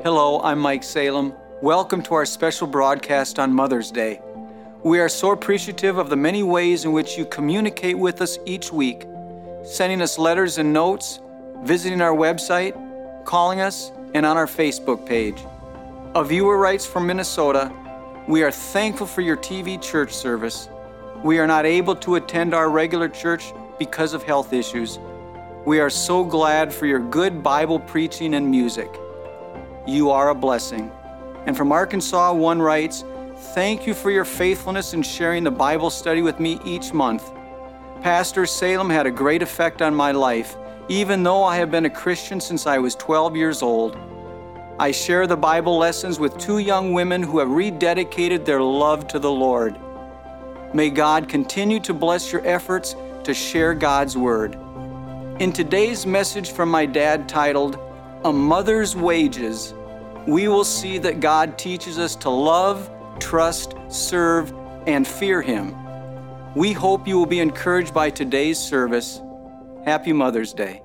Hello, I'm Mike Salem. Welcome to our special broadcast on Mother's Day. We are so appreciative of the many ways in which you communicate with us each week, sending us letters and notes, visiting our website, calling us, and on our Facebook page. A viewer writes from Minnesota, "We are thankful for your TV church service. We are not able to attend our regular church because of health issues. We are so glad for your good Bible preaching and music. You are a blessing." And from Arkansas, one writes, "Thank you for your faithfulness in sharing the Bible study with me each month. Pastor Salem had a great effect on my life, even though I have been a Christian since I was 12 years old. I share the Bible lessons with two young women who have rededicated their love to the Lord. May God continue to bless your efforts to share God's Word." In today's message from my dad titled, "A Mother's Wages," we will see that God teaches us to love, trust, serve, and fear Him. We hope you will be encouraged by today's service. Happy Mother's Day.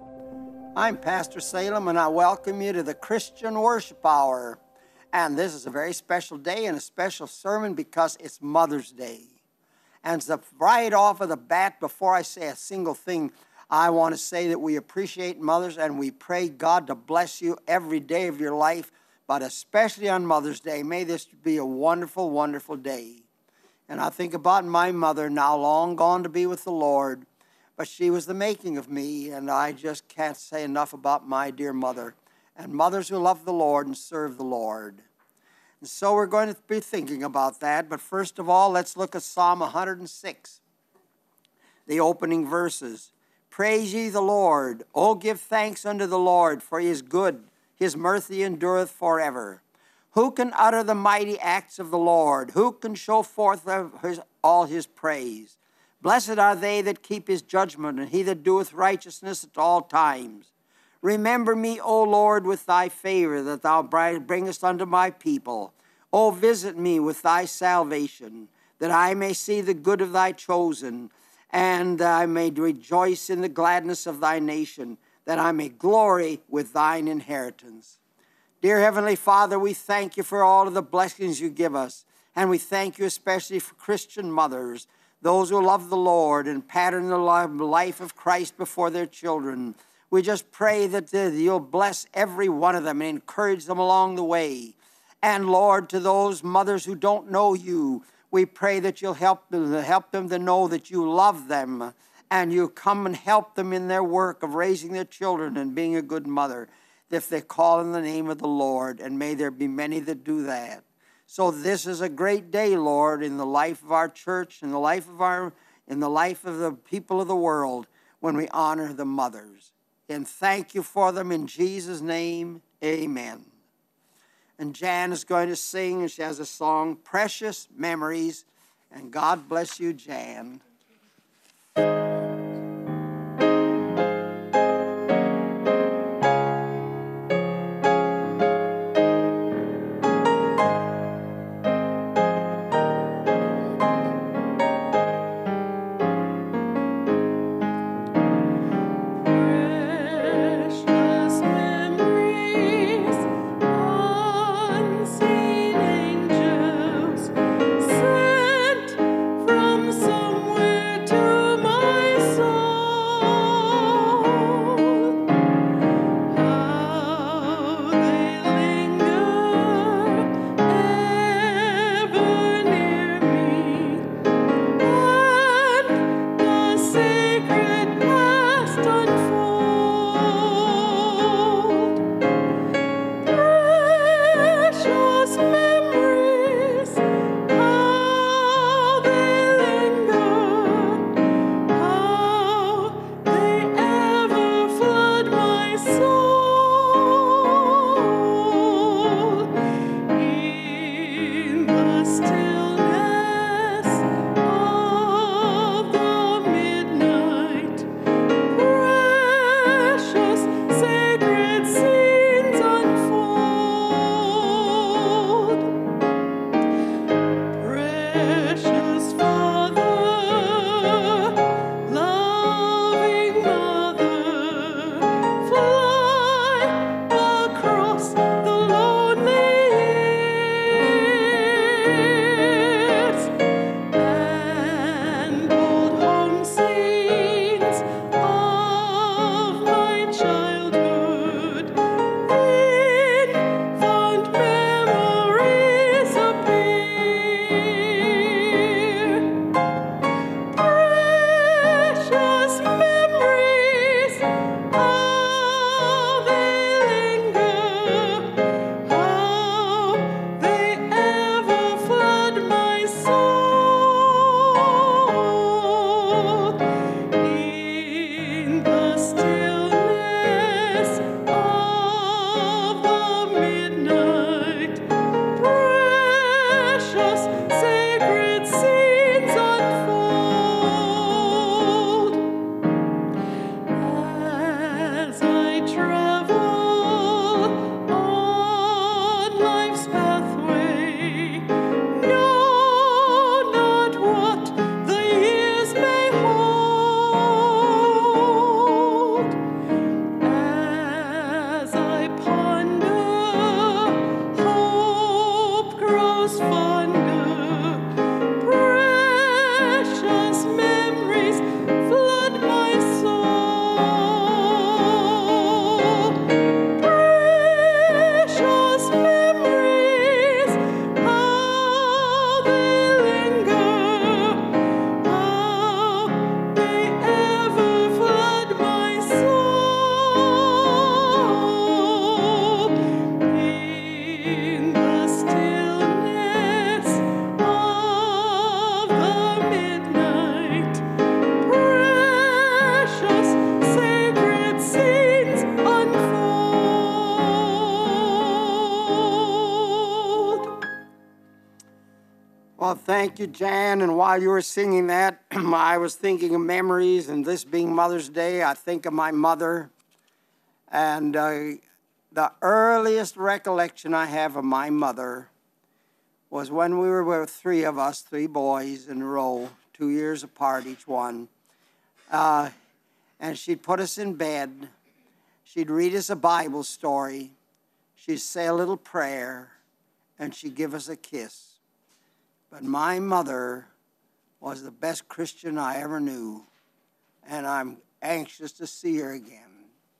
I'm Pastor Salem, and I welcome you to the Christian Worship Hour. And this is a very special day and a special sermon because it's Mother's Day. And so right off of the bat, before I say a single thing, I want to say that we appreciate mothers and we pray God to bless you every day of your life, but especially on Mother's Day. May this be a wonderful, wonderful day. And I think about my mother, now long gone to be with the Lord, but she was the making of me, and I just can't say enough about my dear mother and mothers who love the Lord and serve the Lord. And so we're going to be thinking about that, but first of all, let's look at Psalm 106, the opening verses. "Praise ye the Lord. O give thanks unto the Lord, for He is good. His mercy endureth forever. Who can utter the mighty acts of the Lord? Who can show forth all His praise? Blessed are they that keep His judgment, and he that doeth righteousness at all times. Remember me, O Lord, with thy favor, that thou bringest unto my people. O visit me with thy salvation, that I may see the good of thy chosen, and I may rejoice in the gladness of thy nation, that I may glory with thine inheritance." Dear Heavenly Father, we thank you for all of the blessings you give us, and we thank you especially for Christian mothers, those who love the Lord and pattern the life of Christ before their children. We just pray that you'll bless every one of them and encourage them along the way. And Lord, to those mothers who don't know you, we pray that you'll help them to know that you love them and you come and help them in their work of raising their children and being a good mother if they call in the name of the Lord, and may there be many that do that. So this is a great day, Lord, in the life of our church, in the life of the people of the world, when we honor the mothers. And thank you for them in Jesus' name, amen. And Jan is going to sing, and she has a song, "Precious Memories." And God bless you, Jan. Unseen angels sent from somewhere. Well, thank you, Jan. And while you were singing that, I was thinking of memories, and this being Mother's Day, I think of my mother. And the earliest recollection I have of my mother was when we were with three of us, three boys in a row, 2 years apart each one. And she'd put us in bed. She'd read us a Bible story. She'd say a little prayer, and she'd give us a kiss. But my mother was the best Christian I ever knew, and I'm anxious to see her again.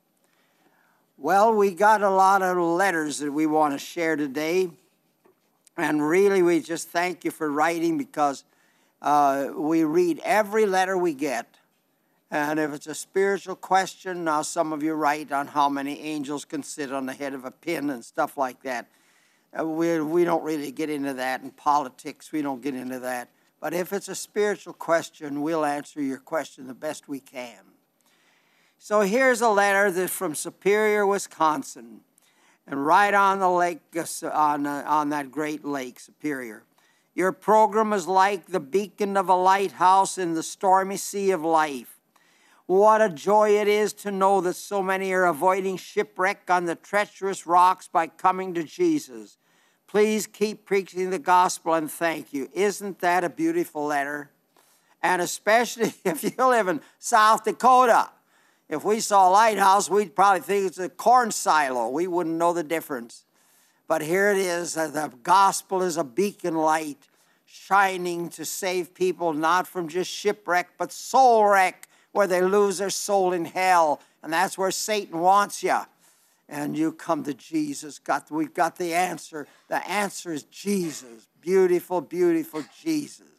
Well, we got a lot of letters that we want to share today, and really we just thank you for writing, because we read every letter we get. And if it's a spiritual question, now some of you write on how many angels can sit on the head of a pin and stuff like that. We don't really get into that. In politics, we don't get into that. But if it's a spiritual question, we'll answer your question the best we can. So here's a letter that's from Superior, Wisconsin, and right on the lake, on that great lake, Superior. Your program is like the beacon of a lighthouse in the stormy sea of life. What a joy it is to know that so many are avoiding shipwreck on the treacherous rocks by coming to Jesus. Please keep preaching the gospel, and thank you. Isn't that a beautiful letter? And especially if you live in South Dakota. If we saw a lighthouse, we'd probably think it's a corn silo. We wouldn't know the difference. But here it is. The gospel is a beacon light shining to save people, not from just shipwreck, but soul wreck, where they lose their soul in hell. And that's where Satan wants you. And you come to Jesus. We've got the answer. The answer is Jesus. Beautiful, beautiful Jesus.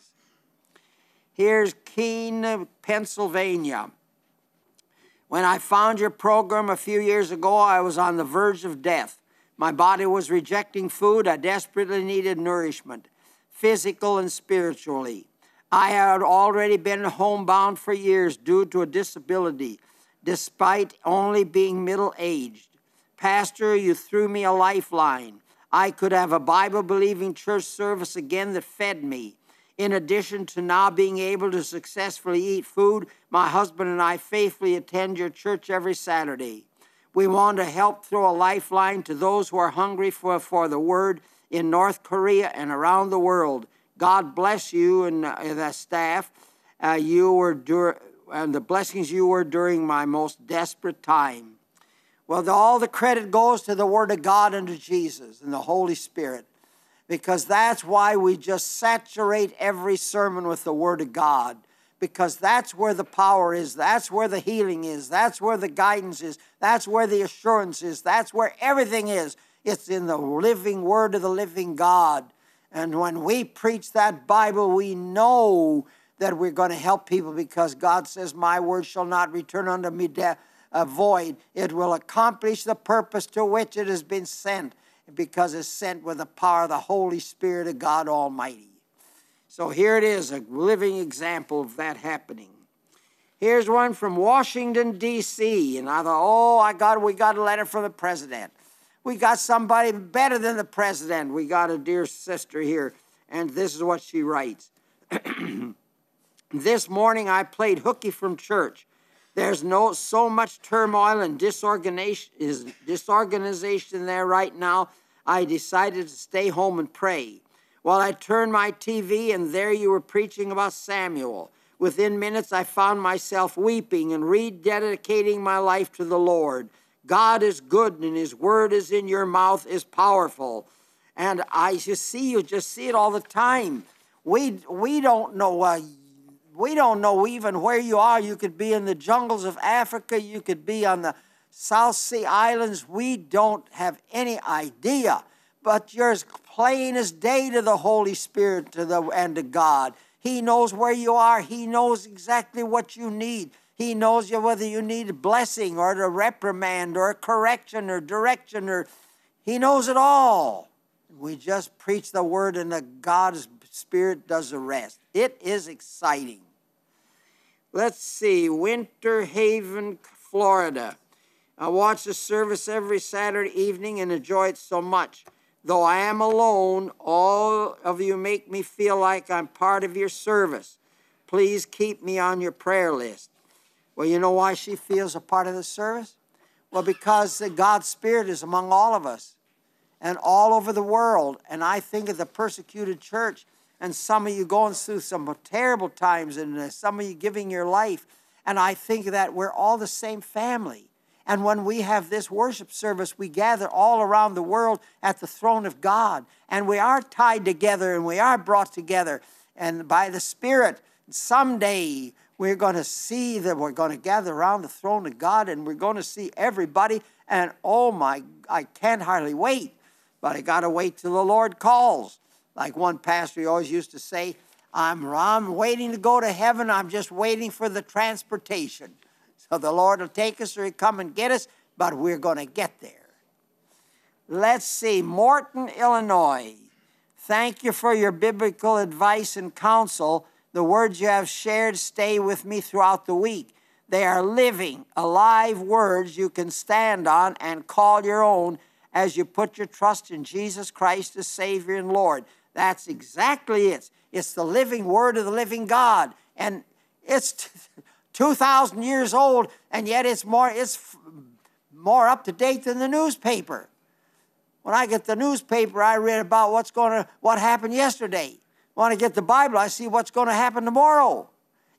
Here's Keene, Pennsylvania. When I found your program a few years ago, I was on the verge of death. My body was rejecting food. I desperately needed nourishment, physical and spiritually. I had already been homebound for years due to a disability, despite only being middle-aged. Pastor, you threw me a lifeline. I could have a Bible-believing church service again that fed me. In addition to now being able to successfully eat food, my husband and I faithfully attend your church every Saturday. We want to help throw a lifeline to those who are hungry for the word in North Korea and around the world. God bless you and the staff. And the blessings you were during my most desperate time. Well, all the credit goes to the Word of God and to Jesus and the Holy Spirit, because that's why we just saturate every sermon with the Word of God, because that's where the power is, that's where the healing is, that's where the guidance is, that's where the assurance is, that's where everything is. It's in the living Word of the living God. And when we preach that Bible, we know that we're going to help people, because God says, my word shall not return unto me void. It will accomplish the purpose to which it has been sent, because it's sent with the power of the Holy Spirit of God Almighty. So here it is, a living example of that happening. Here's one from Washington, D.C. And I thought, we got a letter from the president. We got somebody better than the president. We got a dear sister here, and this is what she writes. This morning I played hooky from church. There's so much turmoil and disorganization there right now. I decided to stay home and pray. Well, I turned my TV, and there you were preaching about Samuel. Within minutes, I found myself weeping and rededicating my life to the Lord. God is good, and His word is in your mouth is powerful. And you just see it all the time. We don't know. We don't know even where you are. You could be in the jungles of Africa. You could be on the South Sea Islands. We don't have any idea. But you're as plain as day to the Holy Spirit and to God. He knows where you are. He knows exactly what you need. He knows whether you need a blessing or a reprimand or a correction or direction. He knows it all. We just preach the word, and God's Spirit does the rest. It is exciting. Let's see, Winter Haven, Florida. I watch the service every Saturday evening and enjoy it so much. Though I am alone, all of you make me feel like I'm part of your service. Please keep me on your prayer list. Well, you know why she feels a part of the service? Well, because God's Spirit is among all of us and all over the world. And I think of the persecuted church, and some of you going through some terrible times, and some of you giving your life. And I think that we're all the same family. And when we have this worship service, we gather all around the world at the throne of God. And we are tied together, and we are brought together. And by the Spirit, someday we're going to see that we're going to gather around the throne of God, and we're going to see everybody. And oh my, I can't hardly wait. But I got to wait till the Lord calls. Like one pastor, he always used to say, I'm waiting to go to heaven. I'm just waiting for the transportation. So the Lord will take us or He'll come and get us, but we're going to get there. Let's see, Morton, Illinois. Thank you for your biblical advice and counsel. The words you have shared stay with me throughout the week. They are living, alive words you can stand on and call your own as you put your trust in Jesus Christ as Savior and Lord. That's exactly it. It's the living word of the living God. And it's 2,000 years old, and yet it's more up to date than the newspaper. When I get the newspaper, I read about what happened yesterday. When I get the Bible, I see what's going to happen tomorrow.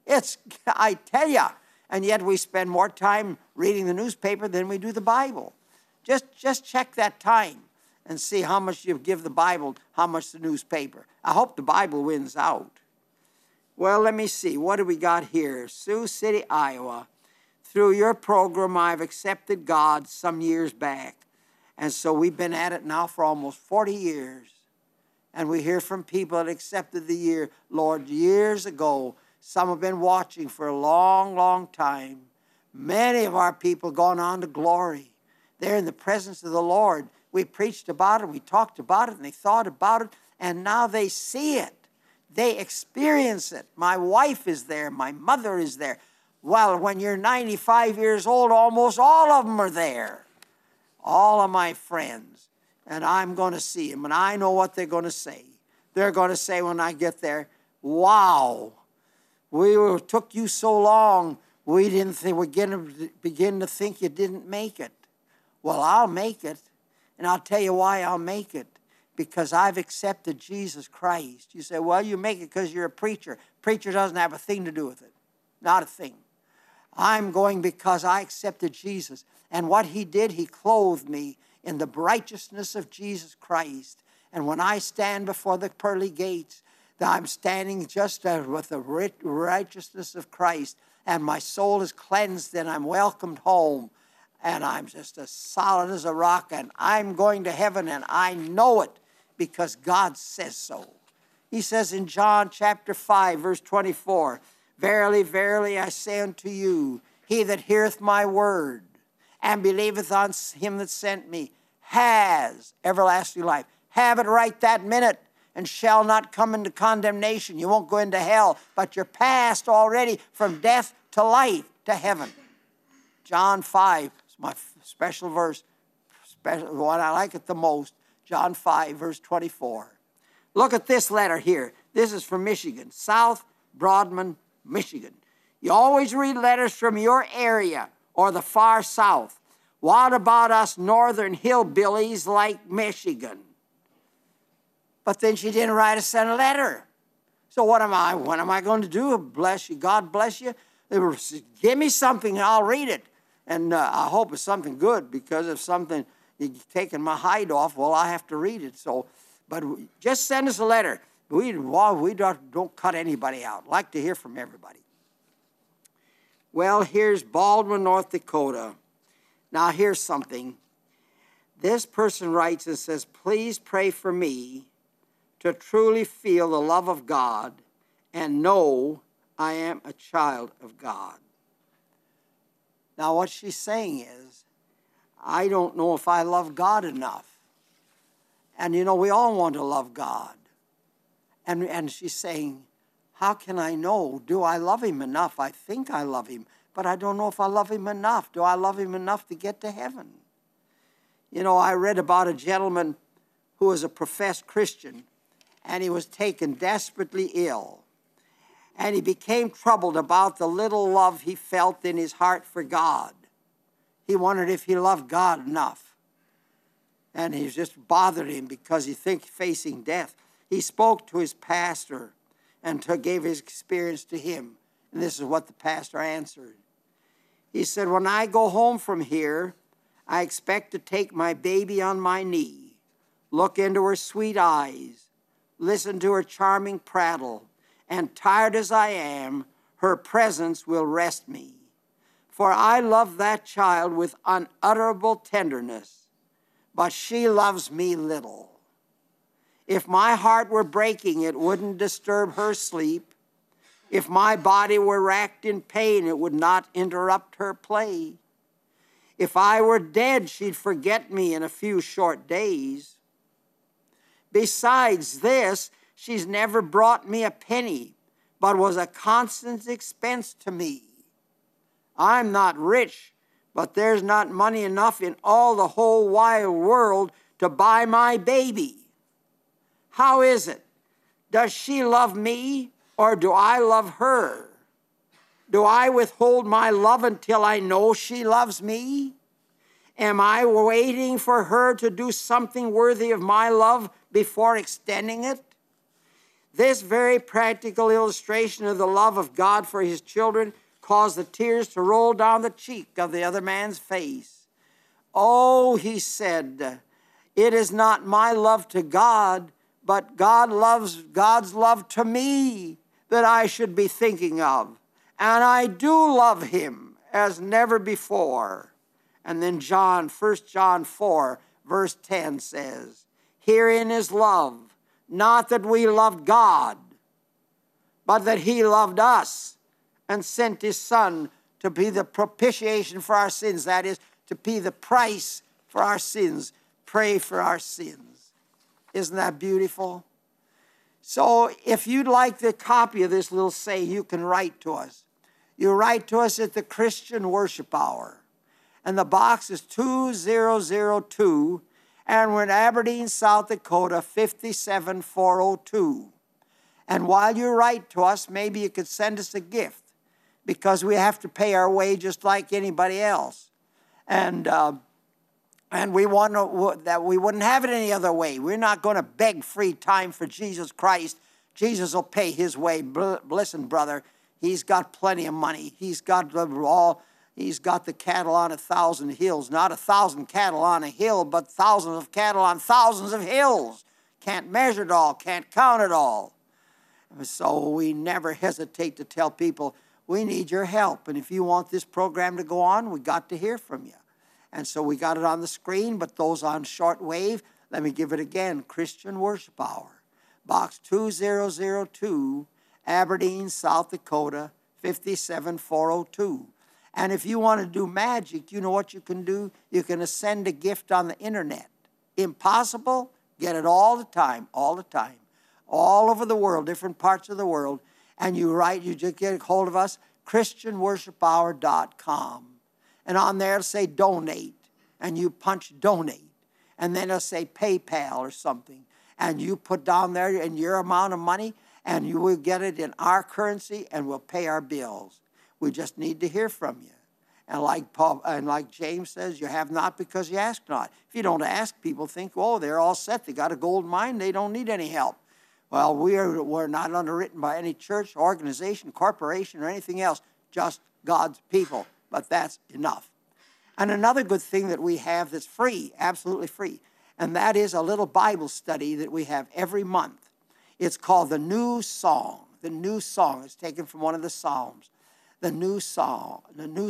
I tell you, and yet we spend more time reading the newspaper than we do the Bible. Just check that time and see how much you give the Bible, how much the newspaper. I hope the Bible wins out. Well, let me see. What do we got here? Sioux City, Iowa. Through your program, I've accepted God some years back. And so we've been at it now for almost 40 years. And we hear from people that accepted the Lord years ago. Some have been watching for a long, long time. Many of our people gone on to glory. They're in the presence of the Lord. We preached about it, we talked about it, and they thought about it, and now they see it. They experience it. My wife is there. My mother is there. Well, when you're 95 years old, almost all of them are there. All of my friends. And I'm going to see them, and I know what they're going to say. They're going to say when I get there, wow, took you so long, we didn't think we're going to begin to think you didn't make it. Well, I'll make it, and I'll tell you why I'll make it. Because I've accepted Jesus Christ. You say, well, you make it because you're a preacher. Preacher doesn't have a thing to do with it. Not a thing. I'm going because I accepted Jesus. And what He did, He clothed me in the righteousness of Jesus Christ. And when I stand before the pearly gates, I'm standing just with the righteousness of Christ. And my soul is cleansed and I'm welcomed home. And I'm just as solid as a rock. And I'm going to heaven, and I know it. Because God says so. He says in John chapter 5, verse 24, Verily, verily, I say unto you, he that heareth my word and believeth on Him that sent me has everlasting life. Have it right that minute and shall not come into condemnation. You won't go into hell, but you're passed already from death to life to heaven. John 5 is my special verse, the one I like it the most. John 5, verse 24. Look at this letter here. This is from Michigan, South Broadman, Michigan. You always read letters from your area or the far south. What about us northern hillbillies like Michigan? But then she didn't write us a letter. So what am I going to do? Bless you. God bless you. Give me something and I'll read it. And I hope it's something good, because if something, you're taking my hide off, well, I have to read it. So, but just send us a letter. We don't cut anybody out. Like to hear from everybody. Well, here's Baldwin, North Dakota. Now, here's something. This person writes and says, please pray for me to truly feel the love of God and know I am a child of God. Now, what she's saying is, I don't know if I love God enough. And, you know, we all want to love God. And she's saying, how can I know? Do I love him enough? I think I love him, but I don't know if I love him enough. Do I love him enough to get to heaven? You know, I read about a gentleman who was a professed Christian, and he was taken desperately ill. And he became troubled about the little love he felt in his heart for God. He wondered if he loved God enough. And he just bothered him because he think facing death. He spoke to his pastor and gave his experience to him. And this is what the pastor answered. He said, when I go home from here, I expect to take my baby on my knee, look into her sweet eyes, listen to her charming prattle, and tired as I am, her presence will rest me. For I love that child with unutterable tenderness, but she loves me little. If my heart were breaking, it wouldn't disturb her sleep. If my body were racked in pain, it would not interrupt her play. If I were dead, she'd forget me in a few short days. Besides this, she's never brought me a penny, but was a constant expense to me. I'm not rich, but there's not money enough in all the whole wide world to buy my baby. How is it? Does she love me, or do I love her? Do I withhold my love until I know she loves me? Am I waiting for her to do something worthy of my love before extending it? This very practical illustration of the love of God for his children caused the tears to roll down the cheek of the other man's face. Oh, he said, it is not my love to God, but God's love to me that I should be thinking of. And I do love him as never before. And then 1 John 4, verse 10 says, herein is love, not that we loved God, but that he loved us and sent his Son to be the propitiation for our sins. That is, to pay the price for our sins. Pray for our sins. Isn't that beautiful? So if you'd like the copy of this little say, you can write to us. You write to us at the Christian Worship Hour. And the box is 2002, and we're in Aberdeen, South Dakota, 57402. And while you write to us, maybe you could send us a gift, because we have to pay our way just like anybody else. And we want that we wouldn't have it any other way. We're not going to beg free time for Jesus Christ. Jesus will pay his way. Listen, brother, he's got plenty of money. He's got the cattle on 1,000 hills. Not 1,000 cattle on a hill, but thousands of cattle on thousands of hills. Can't measure it all, can't count it all. So we never hesitate to tell people, we need your help. And if you want this program to go on, we got to hear from you. And so we got it on the screen, but those on shortwave, let me give it again. Christian Worship Hour, Box 2002, Aberdeen, South Dakota, 57402. And if you want to do magic, you know what you can do? You can send a gift on the internet. Impossible? Get it all the time, all over the world, different parts of the world. And you just get a hold of us, ChristianWorshipHour.com. And on there it'll say donate, and you punch donate. And then it'll say PayPal or something. And you put down there in your amount of money, and you will get it in our currency, and we'll pay our bills. We just need to hear from you. And like James says, you have not because you ask not. If you don't ask, people think, oh, they're all set. They got a gold mine. They don't need any help. Well, we're not underwritten by any church, organization, corporation, or anything else, just God's people. But that's enough. And another good thing that we have that's free, absolutely free, and that is a little Bible study that we have every month. It's called The New Song. The New Song is taken from one of the Psalms. The New Song.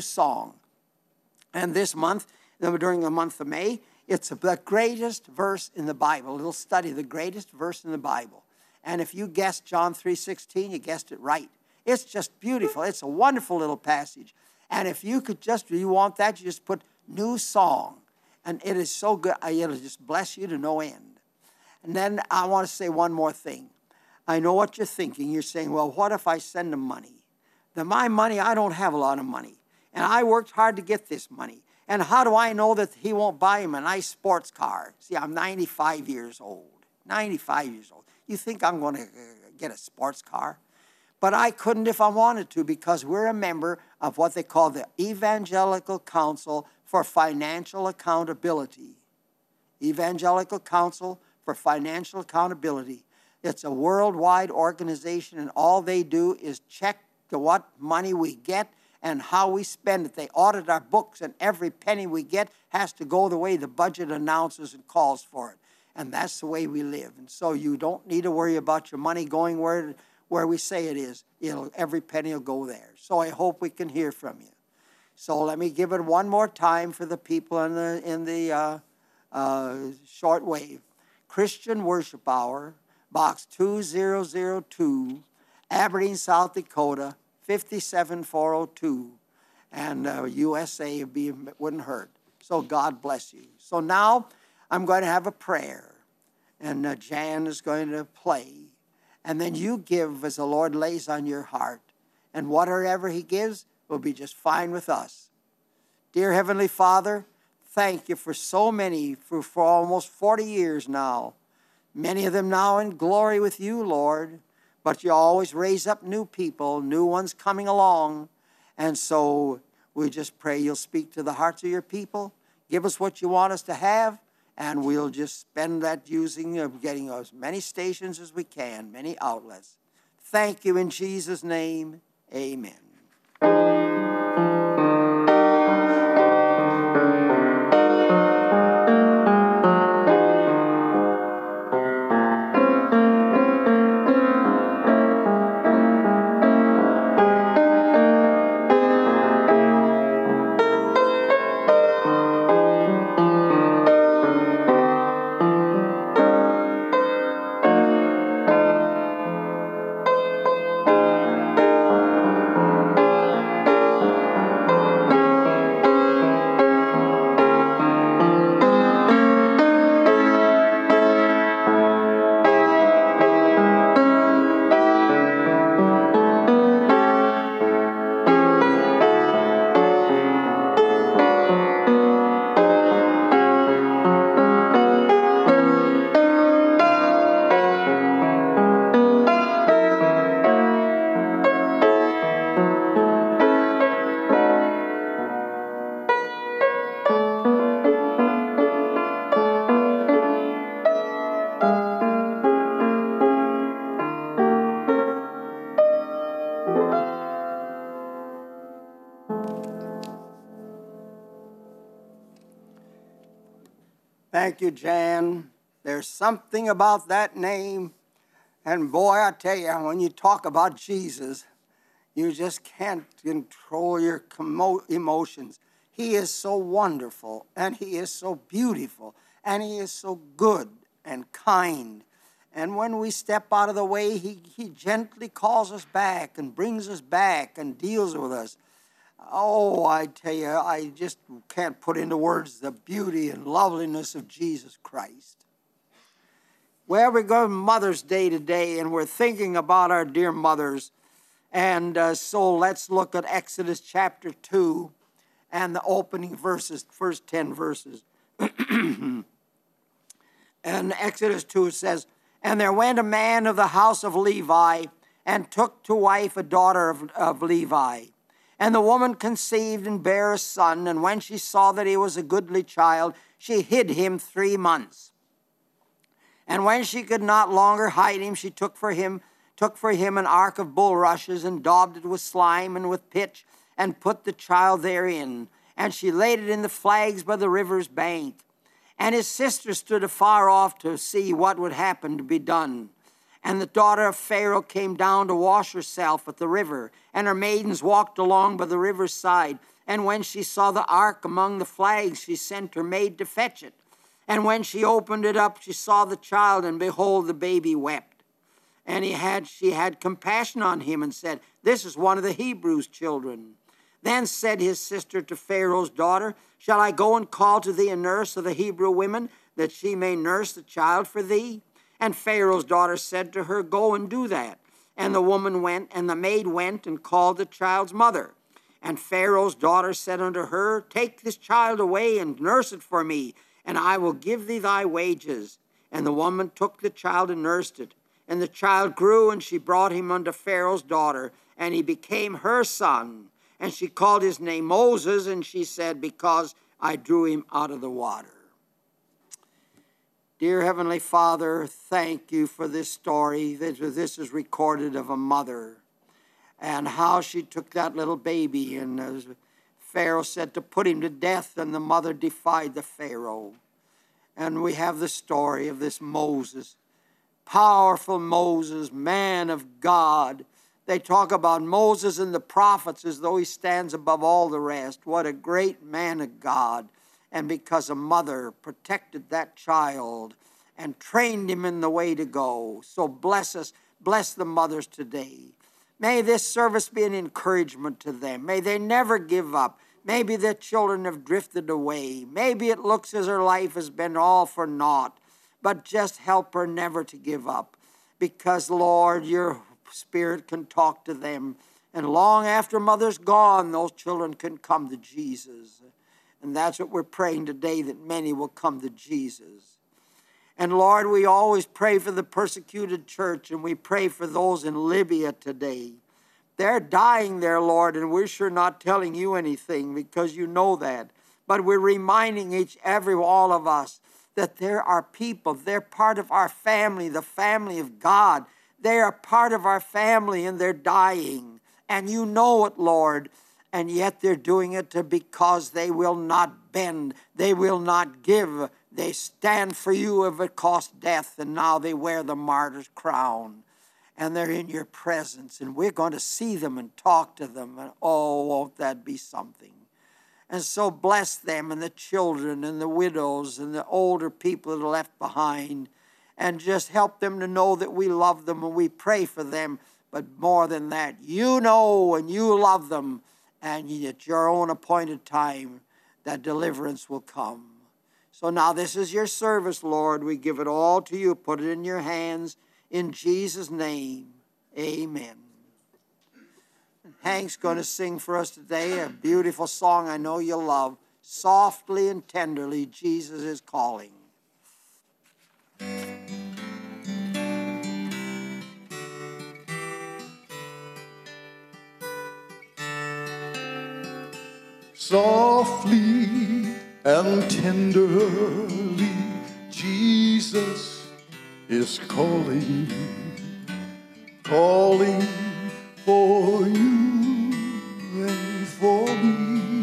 And this month, during the month of May, it's the greatest verse in the Bible. A little study, the greatest verse in the Bible. And if you guessed John 3:16, you guessed it right. It's just beautiful. It's a wonderful little passage. And if you want that, you just put New Song. And it is so good. It'll just bless you to no end. And then I want to say one more thing. I know what you're thinking. You're saying, well, what if I send him money? My money, I don't have a lot of money. And I worked hard to get this money. And how do I know that he won't buy him a nice sports car? See, I'm 95 years old. 95 years old. You think I'm going to get a sports car? But I couldn't if I wanted to, because we're a member of what they call the Evangelical Council for Financial Accountability. Evangelical Council for Financial Accountability. It's a worldwide organization, and all they do is check what money we get and how we spend it. They audit our books, and every penny we get has to go the way the budget announces and calls for it. And that's the way we live. And so you don't need to worry about your money going where we say it is. Every penny will go there. So I hope we can hear from you. So let me give it one more time for the people in the short wave. Christian Worship Hour, Box 2002, Aberdeen, South Dakota, 57402. And USA wouldn't hurt. So God bless you. So now I'm going to have a prayer. And Jan is going to play. And then you give as the Lord lays on your heart. And whatever he gives will be just fine with us. Dear Heavenly Father, thank you for so many, for almost 40 years now. Many of them now in glory with you, Lord. But you always raise up new people, new ones coming along. And so we just pray you'll speak to the hearts of your people. Give us what you want us to have. And we'll just spend that getting as many stations as we can, many outlets. Thank you in Jesus' name. Amen. Thank you, Jan. There's something about that name. And boy, I tell you, when you talk about Jesus, you just can't control your emotions. He is so wonderful, and he is so beautiful, and he is so good and kind. And when we step out of the way, he gently calls us back and brings us back and deals with us. Oh, I tell you, I just can't put into words the beauty and loveliness of Jesus Christ. Well, we're going Mother's Day today, and we're thinking about our dear mothers. And so let's look at Exodus chapter 2 and the opening verses, first 10 verses. And Exodus 2 says, "And there went a man of the house of Levi, and took to wife a daughter of Levi. And the woman conceived and bare a son, and when she saw that he was a goodly child, she hid him 3 months. And when she could not longer hide him, she took for him an ark of bulrushes, and daubed it with slime and with pitch, and put the child therein. And she laid it in the flags by the river's bank. And his sister stood afar off to see what would happen to be done. And the daughter of Pharaoh came down to wash herself at the river, and her maidens walked along by the river's side. And when she saw the ark among the flags, she sent her maid to fetch it. And when she opened it up, she saw the child, and behold, the baby wept. And she had compassion on him, and said, "This is one of the Hebrews' children." Then said his sister to Pharaoh's daughter, "Shall I go and call to thee a nurse of the Hebrew women, that she may nurse the child for thee?" And Pharaoh's daughter said to her, "Go and do that." And the woman went, and the maid went and called the child's mother. And Pharaoh's daughter said unto her, "Take this child away and nurse it for me, and I will give thee thy wages." And the woman took the child and nursed it. And the child grew, and she brought him unto Pharaoh's daughter, and he became her son. And she called his name Moses, and she said, "Because I drew him out of the water." Dear Heavenly Father, thank you for this story. This is recorded of a mother and how she took that little baby, and as Pharaoh said to put him to death, and the mother defied the Pharaoh. And we have the story of this Moses, powerful Moses, man of God. They talk about Moses and the prophets as though he stands above all the rest. What a great man of God. And because a mother protected that child and trained him in the way to go. So bless us, bless the mothers today. May this service be an encouragement to them. May they never give up. Maybe their children have drifted away. Maybe it looks as her life has been all for naught. But just help her never to give up. Because, Lord, your Spirit can talk to them. And long after mother's gone, those children can come to Jesus. And that's what we're praying today, that many will come to Jesus. And Lord, we always pray for the persecuted church, and we pray for those in Libya today. They're dying there, Lord, and we're sure not telling you anything because you know that. But we're reminding all of us that there are people, they're part of our family, the family of God. They are part of our family, and they're dying. And you know it, Lord. And yet they're doing it because they will not bend. They will not give. They stand for you if it costs death. And now they wear the martyr's crown. And they're in your presence. And we're going to see them and talk to them. And oh, won't that be something? And so bless them and the children and the widows and the older people that are left behind. And just help them to know that we love them and we pray for them. But more than that, you know and you love them. And at your own appointed time, that deliverance will come. So now this is your service, Lord. We give it all to you. Put it in your hands. In Jesus' name, amen. Hank's going to sing for us today a beautiful song I know you'll love. Softly and tenderly, Jesus is calling. Softly and tenderly, Jesus is calling, calling for you and for me.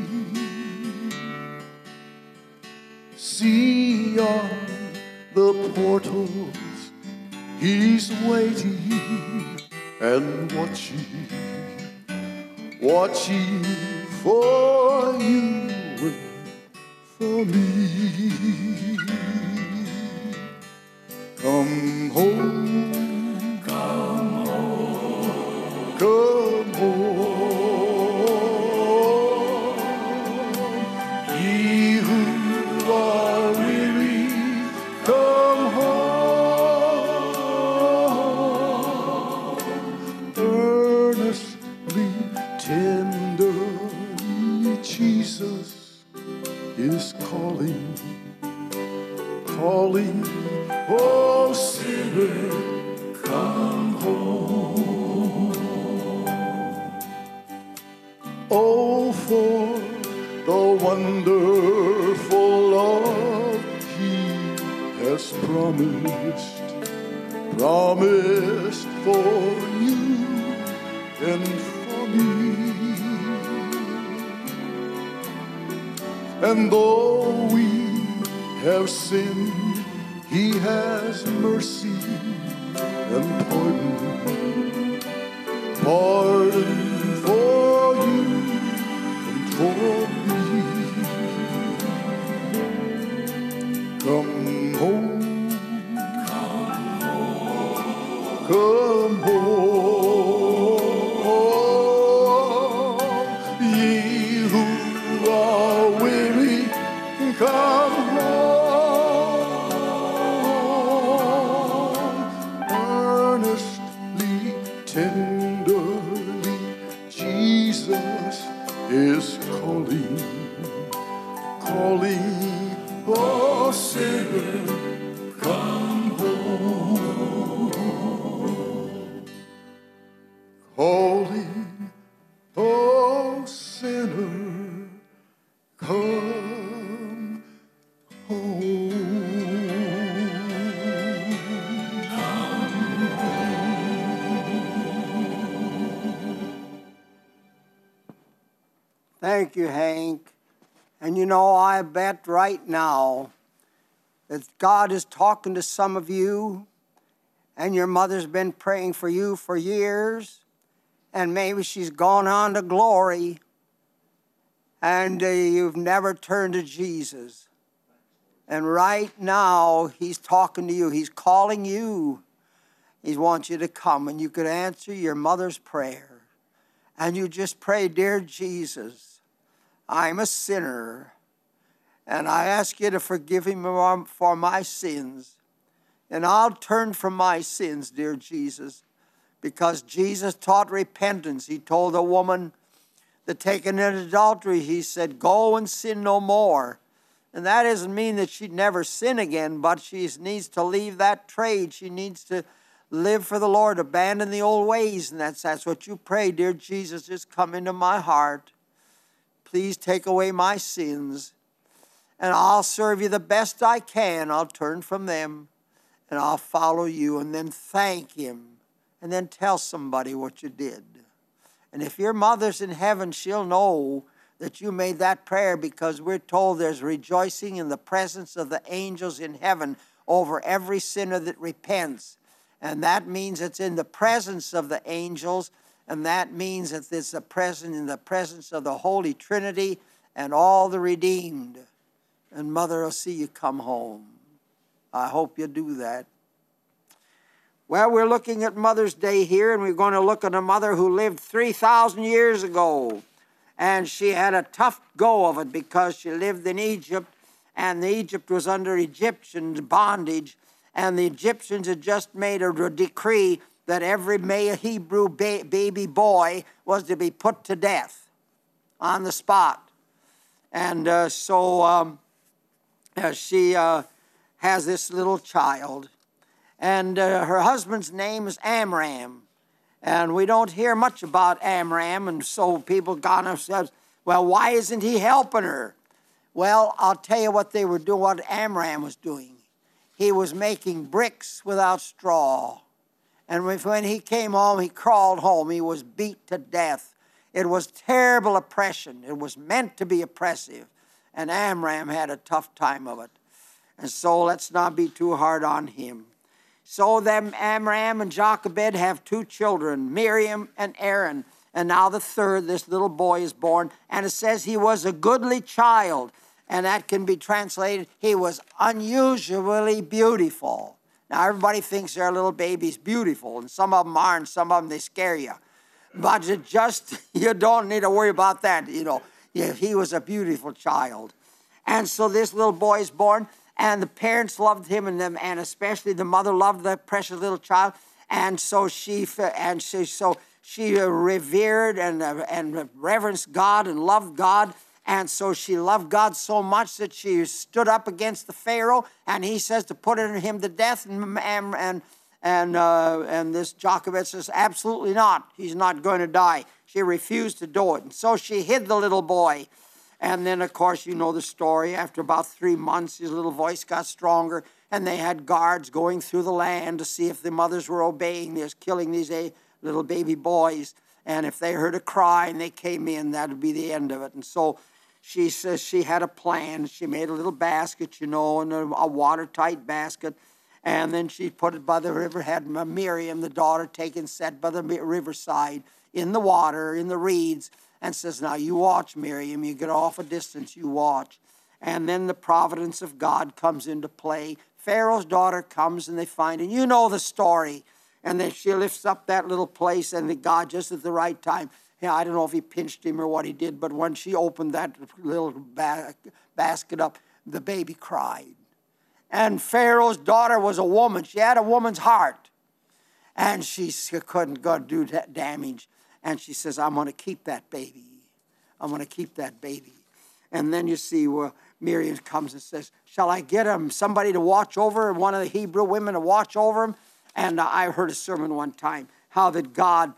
See on the portals, he's waiting and watching, watching for you and for me. Come home, come home, come home. Ye who are weary, come home. Earnestly, tenderly, Jesus is calling, calling. Oh, sinner, come home. promised for you and for me. And though we have sinned, He has mercy and pardon for you and for me. Come home, come home, ye who are weary, come home. Earnestly, tenderly, Jesus is calling, calling, oh sinner, come home. Calling, oh sinner, come home. Thank you, Hank. And you know, I bet right now that God is talking to some of you, and your mother's been praying for you for years, and maybe she's gone on to glory, and you've never turned to Jesus. And right now, He's talking to you. He's calling you. He wants you to come, and you could answer your mother's prayer. And you just pray, dear Jesus, I'm a sinner, and I ask you to forgive me for my sins. And I'll turn from my sins, dear Jesus, because Jesus taught repentance. He told a woman that taken in adultery, He said, go and sin no more. And that doesn't mean that she'd never sin again, but she needs to leave that trade. She needs to live for the Lord, abandon the old ways. And that's what you pray, dear Jesus, just come into my heart. Please take away my sins, and I'll serve you the best I can. I'll turn from them, and I'll follow you, and then thank Him, and then tell somebody what you did. And if your mother's in heaven, she'll know that you made that prayer, because we're told there's rejoicing in the presence of the angels in heaven over every sinner that repents. And that means it's in the presence of the angels, and that means that it's in the presence of the Holy Trinity and all the redeemed. And Mother will see you come home. I hope you do that. Well, we're looking at Mother's Day here, and we're going to look at a mother who lived 3,000 years ago. And she had a tough go of it because she lived in Egypt, and Egypt was under Egyptian bondage. And the Egyptians had just made a decree that every male Hebrew baby boy was to be put to death on the spot. And so she has this little child. And her husband's name is Amram. And we don't hear much about Amram. And so people kind of says, well, why isn't he helping her? Well, I'll tell you what they were doing, what Amram was doing. He was making bricks without straw. And when he came home, he crawled home. He was beat to death. It was terrible oppression. It was meant to be oppressive. And Amram had a tough time of it. And so let's not be too hard on him. So then Amram and Jochebed have two children, Miriam and Aaron. And now the third, this little boy is born. And it says he was a goodly child. And that can be translated, he was unusually beautiful. Now, everybody thinks their little baby's beautiful, and some of them are, and some of them, they scare you. But you don't need to worry about that, you know. He was a beautiful child. And so this little boy is born, and the parents loved him, and especially the mother loved that precious little child. And so she revered and reverenced God and loved God. And so she loved God so much that she stood up against the Pharaoh, and he says to put him to death. And this Jochebed says, absolutely not. He's not going to die. She refused to do it. And so she hid the little boy. And then, of course, you know the story. After about 3 months, his little voice got stronger, and they had guards going through the land to see if the mothers were obeying this, killing these little baby boys. And if they heard a cry and they came in, that would be the end of it. And so she says she had a plan. She made a little basket, and a watertight basket. And then she put it by the river, had Miriam, the daughter, taken, set by the riverside in the water, in the reeds, and says, now you watch, Miriam. You get off a distance, you watch. And then the providence of God comes into play. Pharaoh's daughter comes and they find, and you know the story. And then she lifts up that little place, and God, just at the right time, I don't know if he pinched him or what he did, but when she opened that little basket up, the baby cried. And Pharaoh's daughter was a woman. She had a woman's heart. And she couldn't go do damage. And she says, I'm going to keep that baby. I'm going to keep that baby. And then you see where Miriam comes and says, shall I get somebody to watch over him, one of the Hebrew women to watch over him? And I heard a sermon one time, how that God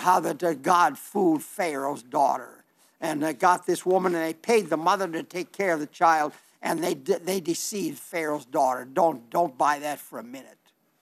fooled Pharaoh's daughter. And they got this woman, and they paid the mother to take care of the child, and they deceived Pharaoh's daughter. Don't buy that for a minute.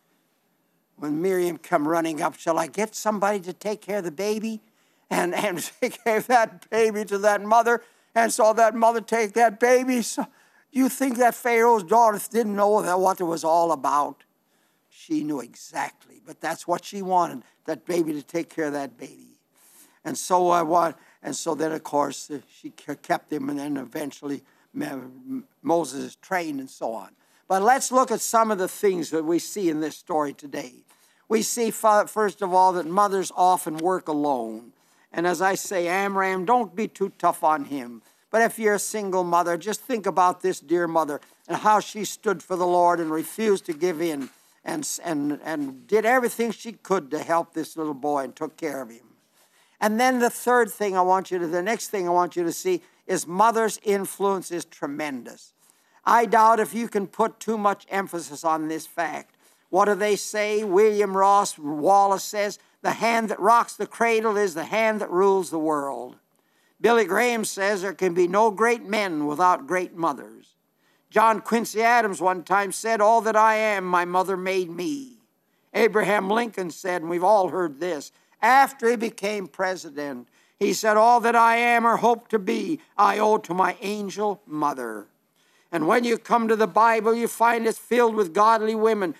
When Miriam come running up, shall I get somebody to take care of the baby? And she gave that baby to that mother, and saw that mother take that baby. So you think that Pharaoh's daughter didn't know what it was all about? She knew exactly, but that's what she wanted, that baby to take care of that baby. And so then, of course, she kept him, and then eventually Moses is trained and so on. But let's look at some of the things that we see in this story today. We see, first of all, that mothers often work alone. And as I say, Amram, don't be too tough on him. But if you're a single mother, just think about this dear mother and how she stood for the Lord and refused to give in and did everything she could to help this little boy and took care of him. And then the next thing I want you to see is mother's influence is tremendous. I doubt if you can put too much emphasis on this fact. What do they say? William Ross Wallace says, the hand that rocks the cradle is the hand that rules the world. Billy Graham says there can be no great men without great mothers. John Quincy Adams one time said, all that I am, my mother made me. Abraham Lincoln said, and we've all heard this, after he became president, he said, all that I am or hope to be, I owe to my angel mother. And when you come to the Bible, you find it's filled with godly women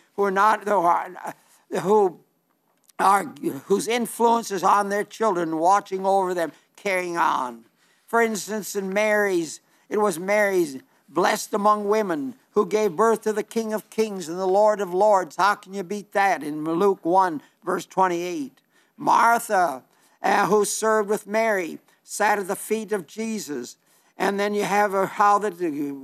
whose influence is on their children, watching over them, carrying on. For instance, it was Mary's blessed among women who gave birth to the King of Kings and the Lord of Lords. How can you beat that in Luke 1, verse 28? Martha, who served with Mary, sat at the feet of Jesus. And then you have how that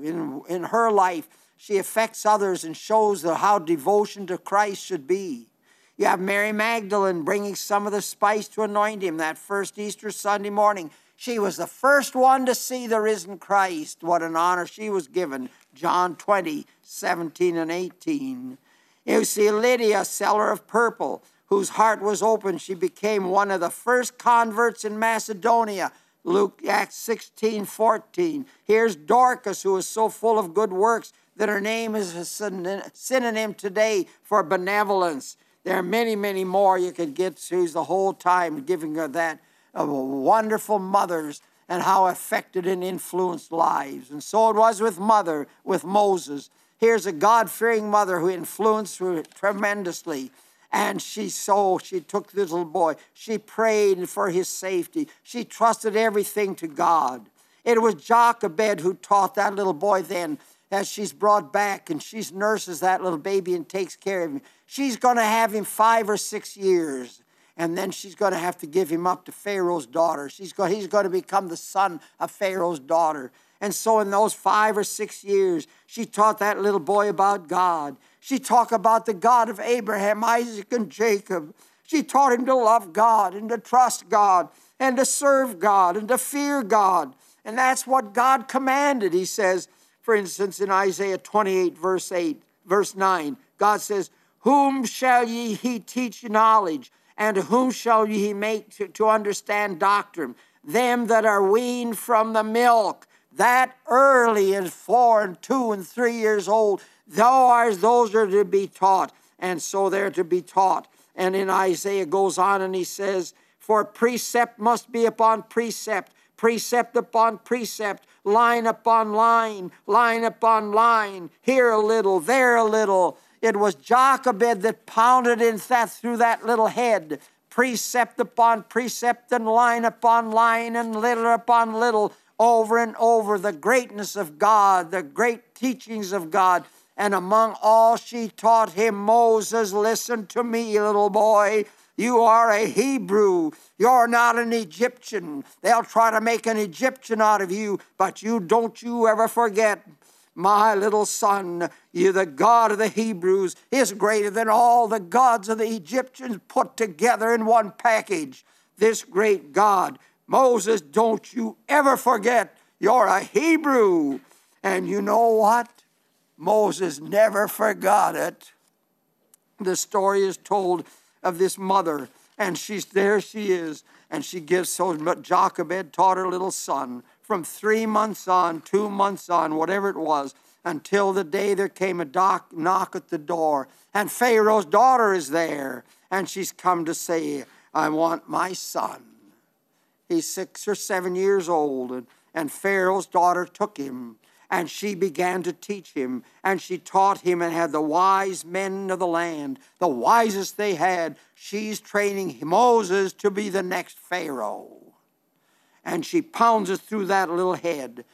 in her life, she affects others and shows how devotion to Christ should be. You have Mary Magdalene bringing some of the spice to anoint him that first Easter Sunday morning. She was the first one to see the risen Christ. What an honor she was given. John 20, 17 and 18. You see Lydia, seller of purple, whose heart was open. She became one of the first converts in Macedonia. Acts 16, 14. Here's Dorcas, who is so full of good works that her name is a synonym today for benevolence. There are many, many more you could get to the whole time giving her that wonderful mothers and how affected and influenced lives. And so it was with Moses. Here's a God-fearing mother who influenced her tremendously. And she took this little boy. She prayed for his safety. She trusted everything to God. It was Jochebed who taught that little boy then, as she's brought back and she nurses that little baby and takes care of him. She's going to have him 5 or 6 years. And then she's going to have to give him up to Pharaoh's daughter. He's going to become the son of Pharaoh's daughter. And so in those 5 or 6 years, she taught that little boy about God. She talked about the God of Abraham, Isaac, and Jacob. She taught him to love God and to trust God and to serve God and to fear God. And that's what God commanded. He says, for instance, in Isaiah 28, verse 9, God says, whom shall he teach knowledge, and to whom shall he make to understand doctrine? Them that are weaned from the milk, that early at 4 and 2 and 3 years old, those are to be taught. And so they're to be taught. And in Isaiah goes on and he says, for precept must be upon precept, precept upon precept, line upon line, line upon line, here a little, there a little. It was Jochebed that pounded in that through that little head, precept upon precept and line upon line and little upon little, over and over, the greatness of God, the great teachings of God. And among all she taught him, Moses, listen to me, little boy. You are a Hebrew. You're not an Egyptian. They'll try to make an Egyptian out of you, but don't you ever forget, my little son, you, the God of the Hebrews is greater than all the gods of the Egyptians put together in one package. This great God, Moses, don't you ever forget, you're a Hebrew. And you know what? Moses never forgot it. The story is told of this mother, and there she is, and she gives, so Jochebed taught her little son from 3 months on, 2 months on, whatever it was, until the day there came a knock at the door, and Pharaoh's daughter is there, and she's come to say, I want my son. He's 6 or 7 years old, and Pharaoh's daughter took him, and she began to teach him, and she taught him, and had the wise men of the land, the wisest they had. She's training Moses to be the next Pharaoh. And she pounds it through that little head.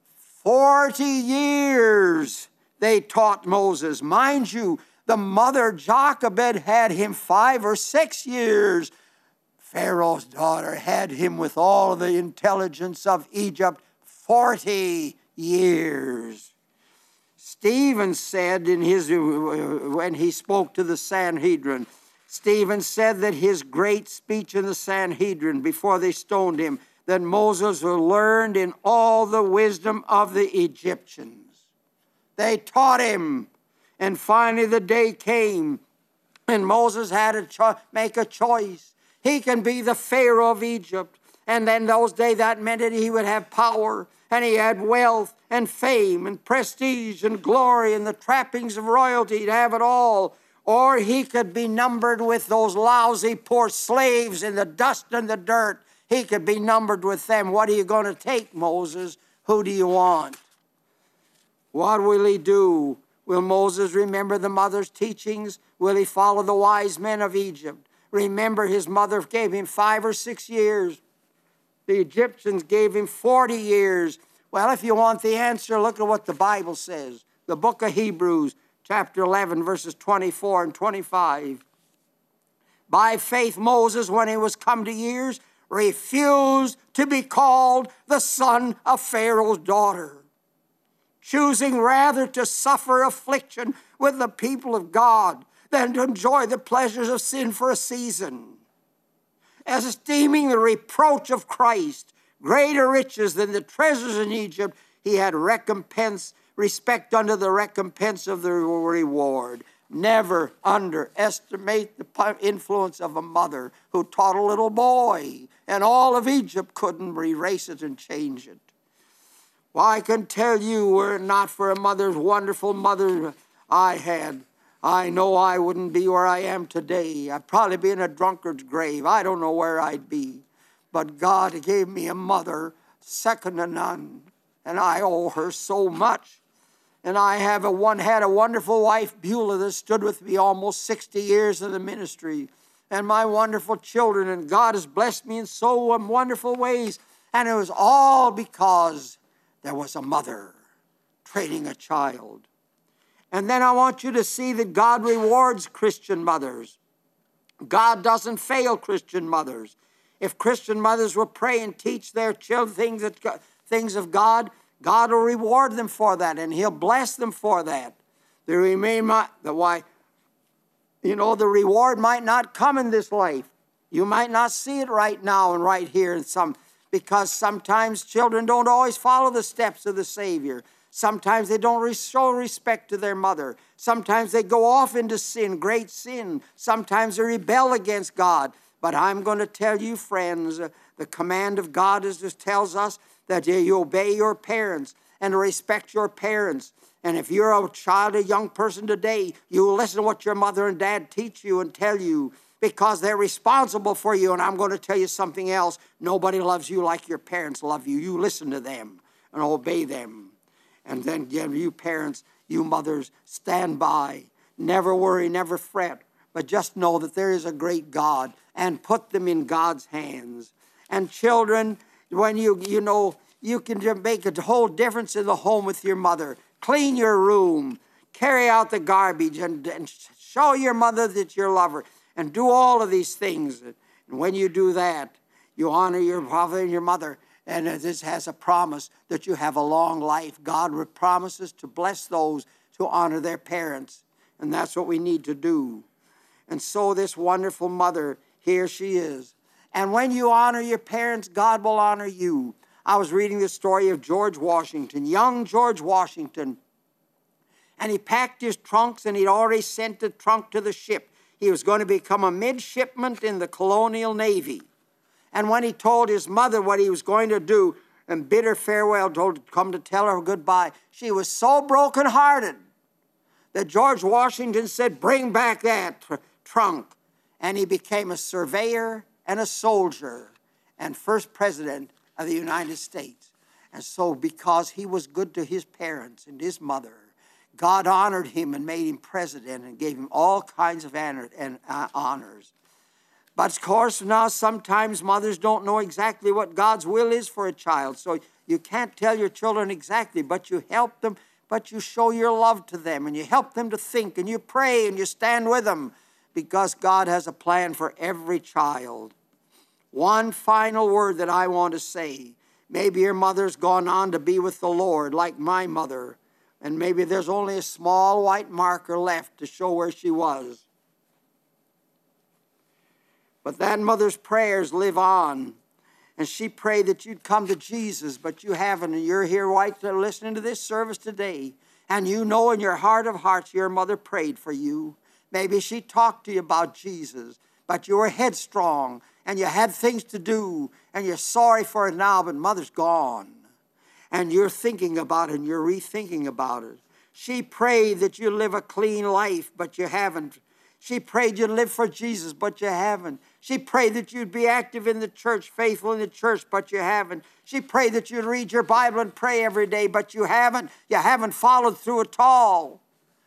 40 years they taught Moses. Mind you, the mother Jochebed had him 5 or 6 years. Pharaoh's daughter had him with all the intelligence of Egypt 40 years. Stephen said when he spoke to the Sanhedrin, Stephen said that his great speech in the Sanhedrin before they stoned him, that Moses learned in all the wisdom of the Egyptians. They taught him. And finally the day came, and Moses had to make a choice. He can be the Pharaoh of Egypt. And then those days that meant that he would have power, and he had wealth and fame and prestige and glory and the trappings of royalty to have it all. Or he could be numbered with those lousy poor slaves in the dust and the dirt. He could be numbered with them. What are you going to take, Moses? Who do you want? What will he do? Will Moses remember the mother's teachings? Will he follow the wise men of Egypt? Remember, his mother gave him 5 or 6 years. The Egyptians gave him 40 years. Well, if you want the answer, look at what the Bible says. The book of Hebrews, chapter 11, verses 24 and 25. By faith, Moses, when he was come to years, refused to be called the son of Pharaoh's daughter, choosing rather to suffer affliction with the people of God than to enjoy the pleasures of sin for a season, as esteeming the reproach of Christ greater riches than the treasures in Egypt, he had respect unto the recompense of the reward. Never underestimate the influence of a mother who taught a little boy, and all of Egypt couldn't erase it and change it. Well, I can tell you, were it not for a wonderful mother I had, I know I wouldn't be where I am today. I'd probably be in a drunkard's grave. I don't know where I'd be. But God gave me a mother second to none, and I owe her so much. And I had a wonderful wife, Beulah, that stood with me almost 60 years in the ministry, and my wonderful children, and God has blessed me in so wonderful ways. And it was all because there was a mother training a child. And then I want you to see that God rewards Christian mothers. God doesn't fail Christian mothers. If Christian mothers will pray and teach their children things of God, God will reward them for that, and he'll bless them for that. The reward might not come in this life. You might not see it right now and right here because sometimes children don't always follow the steps of the Savior. Sometimes they don't show respect to their mother. Sometimes they go off into sin, great sin. Sometimes they rebel against God. But I'm going to tell you, friends, the command of God tells us that you obey your parents and respect your parents. And if you're a child, a young person today, you will listen to what your mother and dad teach you and tell you, because they're responsible for you. And I'm going to tell you something else. Nobody loves you like your parents love you. You listen to them and obey them. And then you parents, you mothers, stand by. Never worry, never fret. But just know that there is a great God, and put them in God's hands. And children, when you can make a whole difference in the home with your mother. Clean your room, carry out the garbage, and show your mother that you love her. And do all of these things. And when you do that, you honor your father and your mother. And this has a promise that you have a long life. God promises to bless those who honor their parents. And that's what we need to do. And so this wonderful mother, here she is. And when you honor your parents, God will honor you. I was reading the story of George Washington, young George Washington. And he packed his trunks, and he'd already sent the trunk to the ship. He was going to become a midshipman in the colonial navy. And when he told his mother what he was going to do and bid her farewell, come to tell her goodbye, she was so brokenhearted that George Washington said, bring back that trunk. And he became a surveyor and a soldier and first president of the United States. And so because he was good to his parents and his mother, God honored him and made him president and gave him all kinds of honors. But of course, now sometimes mothers don't know exactly what God's will is for a child. So you can't tell your children exactly, but you help them, but you show your love to them, and you help them to think, and you pray, and you stand with them, because God has a plan for every child. One final word that I want to say. Maybe your mother's gone on to be with the Lord, like my mother. And maybe there's only a small white marker left to show where she was. But that mother's prayers live on. And she prayed that you'd come to Jesus, but you haven't. And you're here listening to this service today. And you know in your heart of hearts your mother prayed for you. Maybe she talked to you about Jesus, but you were headstrong and you had things to do and you're sorry for it now, but mother's gone. And you're thinking about it and you're rethinking about it. She prayed that you live a clean life, but you haven't. She prayed you'd live for Jesus, but you haven't. She prayed that you'd be active in the church, faithful in the church, but you haven't. She prayed that you'd read your Bible and pray every day, but you haven't. You haven't followed through at all.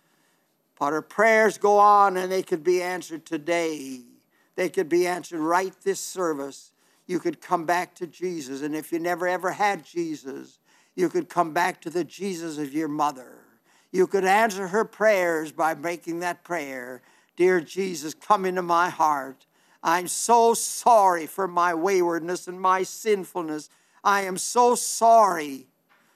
But her prayers go on, and they could be answered today. They could be answered right this service. You could come back to Jesus, and if you never ever had Jesus, you could come back to the Jesus of your mother. You could answer her prayers by making that prayer. Dear Jesus, come into my heart. I'm so sorry for my waywardness and my sinfulness. I am so sorry.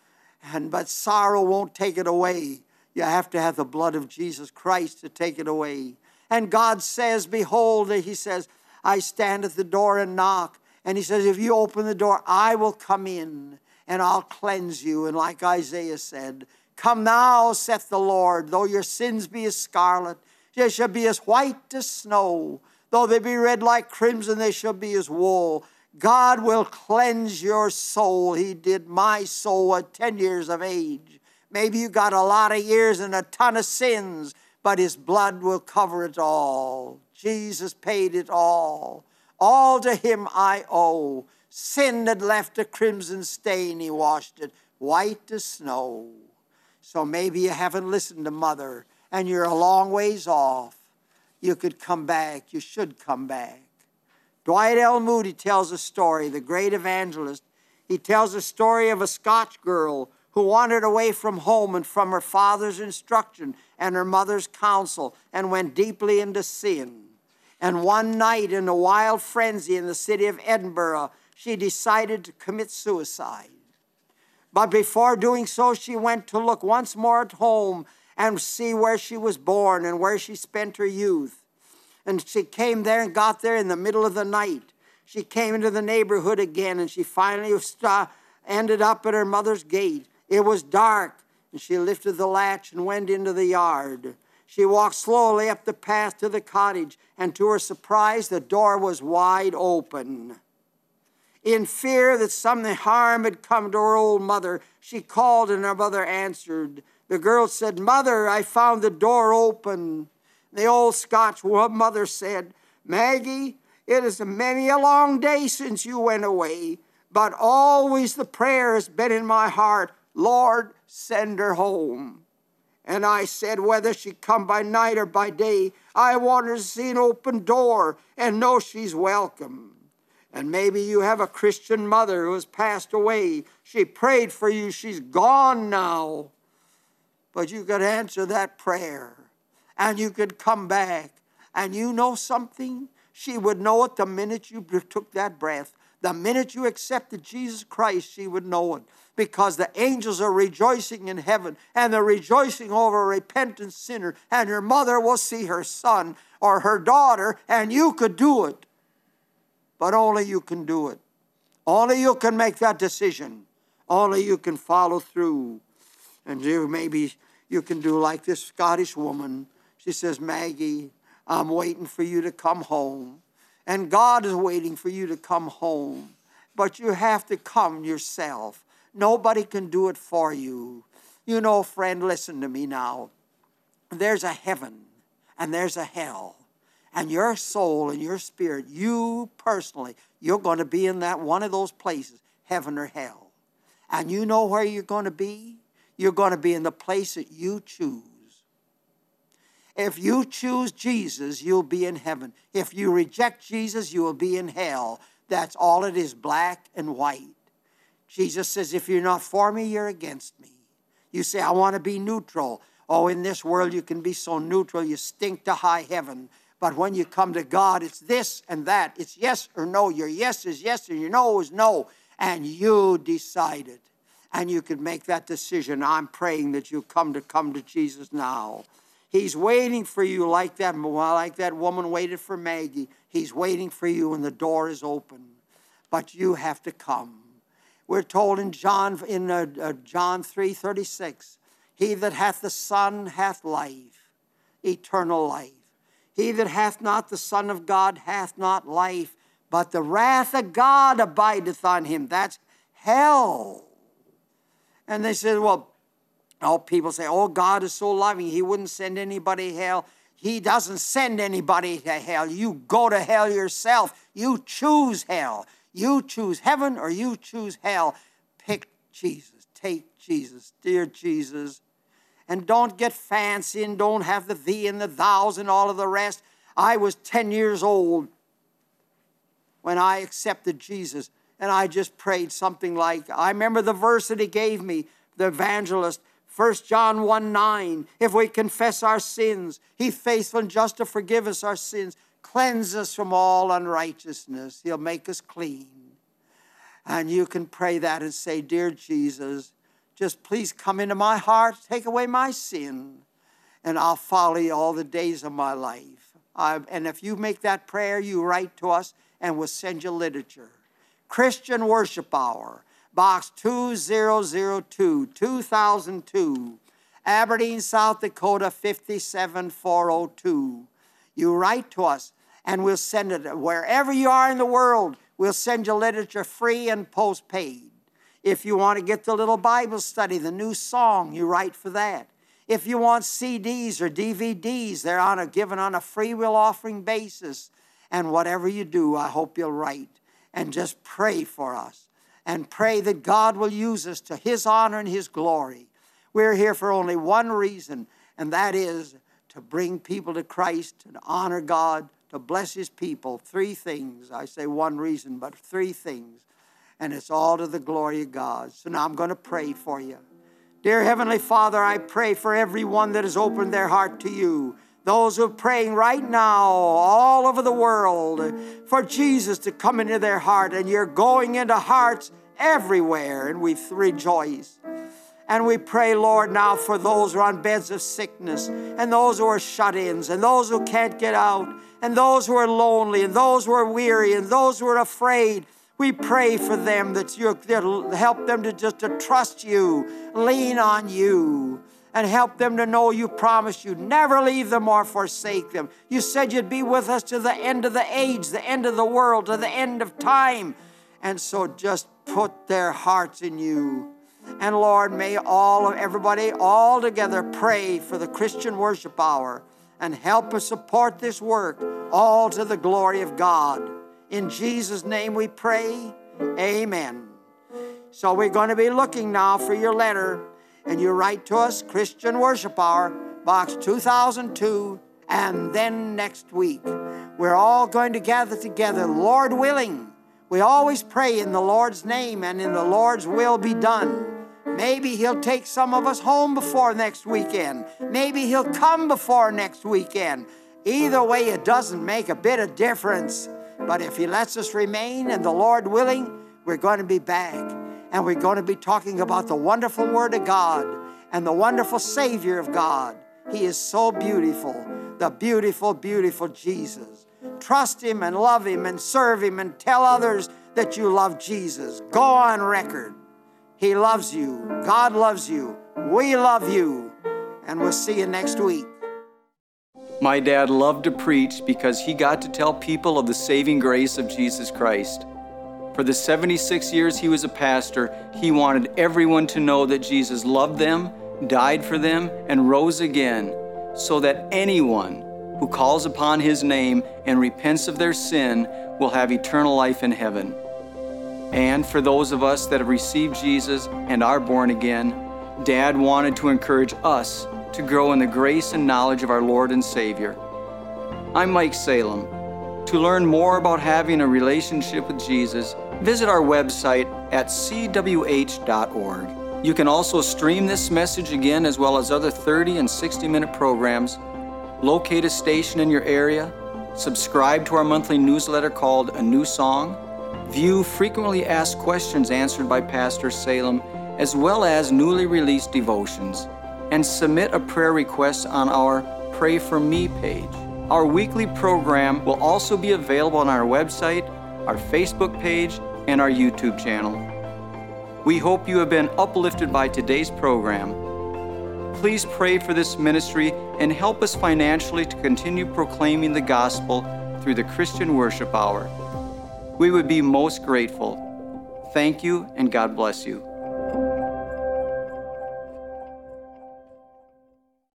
But sorrow won't take it away. You have to have the blood of Jesus Christ to take it away. And God says, behold, he says, I stand at the door and knock. And he says, if you open the door, I will come in and I'll cleanse you. And like Isaiah said, come now, saith the Lord, though your sins be as scarlet, they shall be as white as snow. Though they be red like crimson, they shall be as wool. God will cleanse your soul. He did my soul at 10 years of age. Maybe you got a lot of years and a ton of sins, but his blood will cover it all. Jesus paid it all. All to him I owe. Sin had left a crimson stain, he washed it white as snow. So maybe you haven't listened to mother and you're a long ways off. You could come back. You should come back. Dwight L. Moody tells a story, the great evangelist. He tells a story of a Scotch girl who wandered away from home and from her father's instruction and her mother's counsel and went deeply into sin. And one night in a wild frenzy in the city of Edinburgh, she decided to commit suicide. But before doing so, she went to look once more at home and see where she was born and where she spent her youth. And she came there and got there in the middle of the night. She came into the neighborhood again, and she finally ended up at her mother's gate. It was dark, and she lifted the latch and went into the yard. She walked slowly up the path to the cottage, and to her surprise, the door was wide open. In fear that something harm had come to her old mother, she called and her mother answered. The girl said, "Mother, I found the door open." The old Scotch mother said, "Maggie, it is many a long day since you went away, but always the prayer has been in my heart, Lord, send her home." And I said, whether she come by night or by day, I want her to see an open door and know she's welcome. And maybe you have a Christian mother who has passed away. She prayed for you. She's gone now. But you could answer that prayer, and you could come back. And you know something? She would know it the minute you took that breath. The minute you accepted Jesus Christ, she would know it. Because the angels are rejoicing in heaven, and they're rejoicing over a repentant sinner, and your mother will see her son or her daughter, and you could do it. But only you can do it. Only you can make that decision. Only you can follow through. And maybe you can do like this Scottish woman. She says, "Maggie, I'm waiting for you to come home. And God is waiting for you to come home. But you have to come yourself. Nobody can do it for you." You know, friend, listen to me now. There's a heaven and there's a hell. And your soul and your spirit, you personally, you're going to be in that one of those places, heaven or hell. And you know where you're going to be? You're going to be in the place that you choose. If you choose Jesus, you'll be in heaven. If you reject Jesus, you will be in hell. That's all it is, black and white. Jesus says, if you're not for me, you're against me. You say, I want to be neutral. Oh, in this world you can be so neutral, you stink to high heaven. But when you come to God, it's this and that. It's yes or no. Your yes is yes and your no is no. And you decide it. And you can make that decision. I'm praying that you come to Jesus now. He's waiting for you like that woman waited for Maggie. He's waiting for you and the door is open. But you have to come. We're told in John 3:36, he that hath the Son hath life, eternal life. He that hath not the Son of God hath not life, but the wrath of God abideth on him. That's hell. And they said, people say, oh, God is so loving, he wouldn't send anybody to hell. He doesn't send anybody to hell. You go to hell yourself. You choose hell. You choose heaven or you choose hell. Pick Jesus. Take Jesus. Dear Jesus. And don't get fancy and don't have the thee and the thous and all of the rest. I was 10 years old when I accepted Jesus. And I just prayed something like, I remember the verse that he gave me, the evangelist, 1 John 1:9. If we confess our sins, he's faithful and just to forgive us our sins, cleanse us from all unrighteousness. He'll make us clean. And you can pray that and say, dear Jesus, just please come into my heart, take away my sin, and I'll follow you all the days of my life. And if you make that prayer, you write to us and we'll send you literature. Christian Worship Hour, Box 2002, 2002, Aberdeen, South Dakota, 57402. You write to us and we'll send it wherever you are in the world. We'll send you literature free and postpaid. If you want to get the little Bible study, the new song, you write for that. If you want CDs or DVDs, they're given on a free will offering basis. And whatever you do, I hope you'll write and just pray for us. And pray that God will use us to his honor and his glory. We're here for only one reason, and that is to bring people to Christ, and honor God, to bless his people. 3 things. I say one reason, but 3 things. And it's all to the glory of God. So now I'm going to pray for you. Dear Heavenly Father, I pray for everyone that has opened their heart to you. Those who are praying right now all over the world for Jesus to come into their heart. And you're going into hearts everywhere, and we rejoice. And we pray, Lord, now for those who are on beds of sickness, and those who are shut-ins, and those who can't get out, and those who are lonely, and those who are weary, and those who are afraid. We pray for them that you'll help them to trust you, lean on you, and help them to know you promised you'd never leave them or forsake them. You said you'd be with us to the end of the age, the end of the world, to the end of time. And so just put their hearts in you. And Lord, may everybody all together pray for the Christian Worship Hour and help us support this work, all to the glory of God. In Jesus' name we pray, amen. So we're going to be looking now for your letter, and you write to us, Christian Worship Hour, Box 2002, and then next week. We're all going to gather together, Lord willing. We always pray in the Lord's name and in the Lord's will be done. Maybe He'll take some of us home before next weekend. Maybe He'll come before next weekend. Either way, it doesn't make a bit of difference. But if He lets us remain and the Lord willing, we're going to be back. And we're going to be talking about the wonderful Word of God and the wonderful Savior of God. He is so beautiful, the beautiful, beautiful Jesus. Trust Him and love Him and serve Him and tell others that you love Jesus. Go on record. He loves you. God loves you. We love you. And we'll see you next week. My dad loved to preach because he got to tell people of the saving grace of Jesus Christ. For the 76 years he was a pastor, he wanted everyone to know that Jesus loved them, died for them, and rose again, so that anyone who calls upon His name and repents of their sin will have eternal life in heaven. And for those of us that have received Jesus and are born again, Dad wanted to encourage us to grow in the grace and knowledge of our Lord and Savior. I'm Mike Salem. To learn more about having a relationship with Jesus, visit our website at cwh.org. You can also stream this message again, as well as other 30 and 60-minute programs, locate a station in your area, subscribe to our monthly newsletter called A New Song, view frequently asked questions answered by Pastor Salem, as well as newly released devotions, and submit a prayer request on our Pray For Me page. Our weekly program will also be available on our website, our Facebook page, and our YouTube channel. We hope you have been uplifted by today's program. Please pray for this ministry and help us financially to continue proclaiming the gospel through the Christian Worship Hour. We would be most grateful. Thank you, and God bless you.